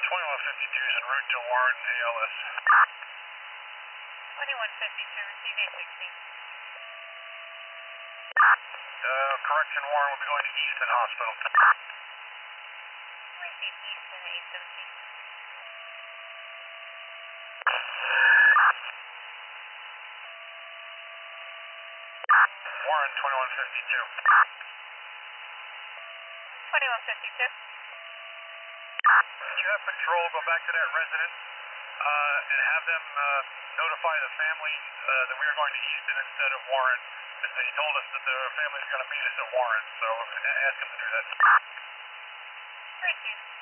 2152 is en route to Warren ALS. 2152, receive 816. Correction, Warren will be going to Easton Hospital. Receive Easton 817. Warren 2152. 2152. Could you have patrol go back to that resident and have them notify the family that we are going to Easton instead of Warren? He told us that the family is going to meet us at Warren, so ask them to do that. Receive.